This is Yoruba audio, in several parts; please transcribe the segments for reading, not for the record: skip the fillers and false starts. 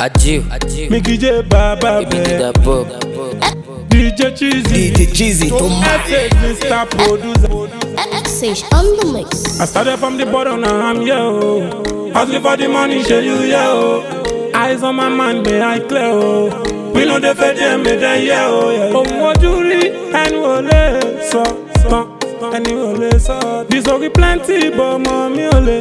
Adieu, Mickey J Baba give me that book. DJ Cheesy Tomato. Mr. Producer. XH on the mix. I started from the bottom, now I'm yo. Hustling for the money, show you yo. Eyes on my mind, may I clear oh. We know the fed them, me then yo. Oh, what you read, and we'll so. And you only saw this will be plenty, but mommy only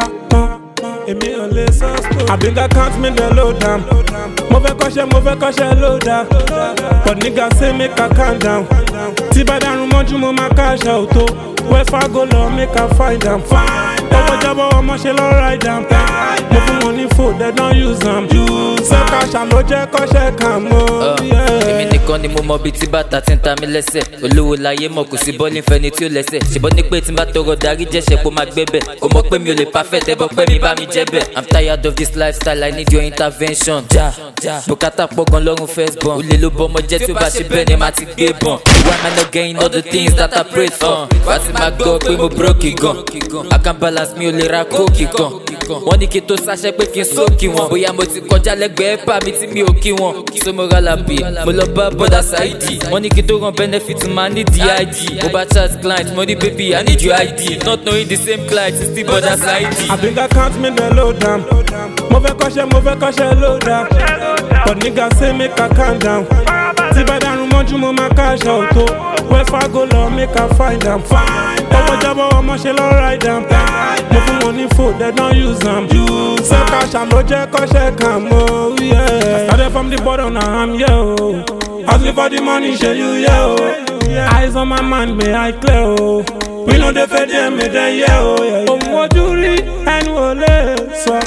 I think I can't make the load down. Move a caution, load down. But niggas say make a calm down. Tiba down, want you move my cash out. Where Fargo law, make a find them. Over job, I'm a shell right down. Moving money food, they don't use them. So cash and no check, come on. Èmi nìkan ni mo mọ bí tí bàtà ti ń ta mí lẹ́sẹ̀. Olówó láyé mọ̀ kò sí bọ́ọ̀lì fẹ́ni tí ó lẹ́sẹ̀. Ṣèbọn ní pé tí n bá tọrọ darí jẹ́ṣẹ̀ kó máa gbé bẹ̀. Kò mọ̀ pé mi ò lè perfect ẹbọ pé mi bá mi jẹ́ bẹ̀. I'm tired of this lifestyle, I need your intervention. Bùkátà pọ̀ gan lọ́rùn first born. Olè ló bọ́ ọmọ jẹ́ tí ó bá ṣe bẹ́ẹ̀ ni màá ti gbé bọ̀n. Why am I not getting all the things that I prayed for? Wá sí máa gbọ́ pé mo broke gan. I can balance mi ò lè ra kóòkì gan. Wọ́n ní kí n tó sáṣẹ́ pé kí n sókì wọn. Bóyá mo ti kọjá lẹ́gbẹ̀ẹ́ bá mi tí mi ò kí wọn. So mo rà lábì, mo lọ bá bọ́dà Saidi. Wọ́n ní kí n tó ràn benefit máa ní DID. Mo bá chat client, mo ní baby I need your ID. Not knowing the same client, it's still bọ́dà Saidi. I think I can't make the load down. Move a caution, load down. But niggas say make a calm down. Tiba down, want you move my cash out. Where Fargo law, make a find them. Over job, I'm a shell right down. Moving money food, they don't use them. So cash and no check, come on, yeah. I started from the bottom, now I'm yo. Hustling for the money, show you yo. Eyes on my mind, may I clear oh. We know the fed them, me then yo. Oh, what you read, and we'll so.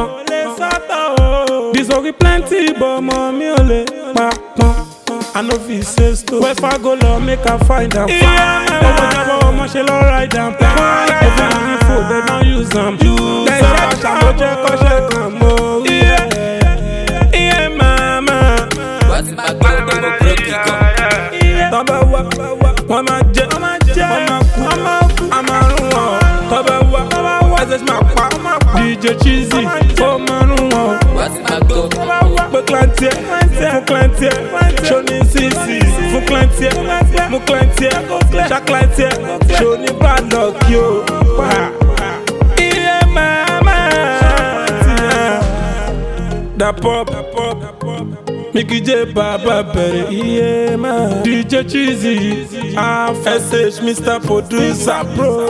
This will be plenty, but mommy only I know if he says to where Fargo law, make a find them. I'm a shell right down. Every food, they don't use them. They cash and no check, come on. Yeah, mama. What's my girl, they mo broke it gan. Taba wa, mama je, I'm a run. Taba wa, this is my pa. DJ Cheesy, oh man, What's my girl? mon clantier, Johnny Sisi, mon clantier, chaque clantier, Johnny Badlock yo. Yeah, mama, da pop, Mickey J Baba Berry, yeah, man. DJ Cheesy, SH Mr. Producer.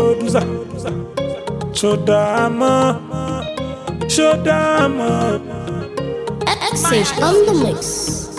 Shodama. XH on the mix.